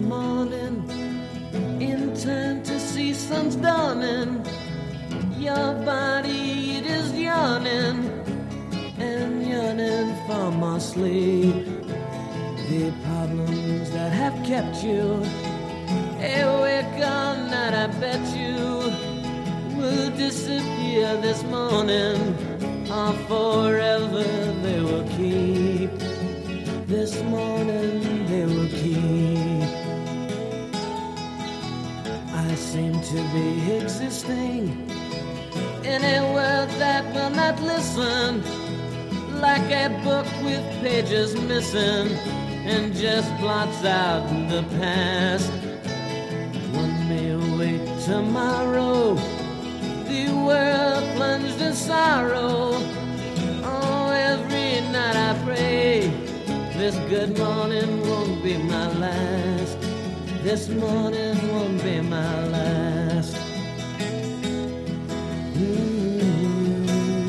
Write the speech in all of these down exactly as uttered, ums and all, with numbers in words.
morning, in time to see sun's dawning, your body it is yawning, and yearning for more sleep. The problems that have kept you awake all night, I bet you, will disappear this morning, or forever they will keep. This morning they will keep. I seem to be existing in a world that will not listen, like a book with pages missing and just blots out the past. One may wait tomorrow, the world plunged in sorrow. Oh, every night I pray, this good morning won't be my last. This morning won't be my last. Mm-hmm.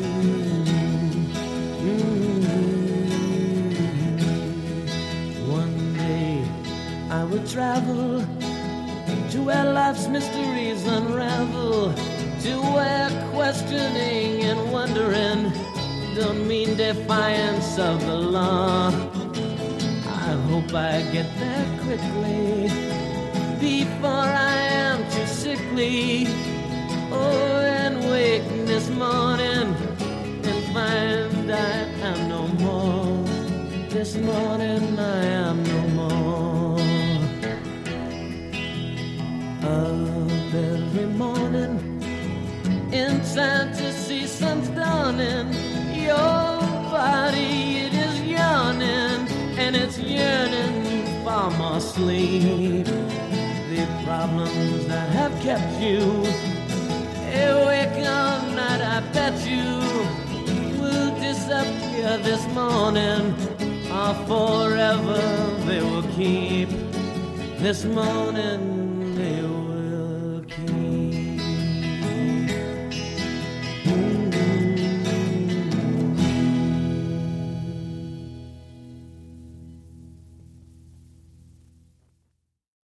Mm-hmm. One day I will travel to where life's mysteries unravel, to where questioning and wondering don't mean defiance of the law. I hope I get there quickly, before I am too sickly. Oh, and wake this morning and find I am no more. This morning I am no more. Up every morning, in time to see sun's dawning, your body it is yawning, and it's yearning for more sleep. The problems that have kept you awake all night, I bet you, will disappear this morning, or forever they will keep. This morning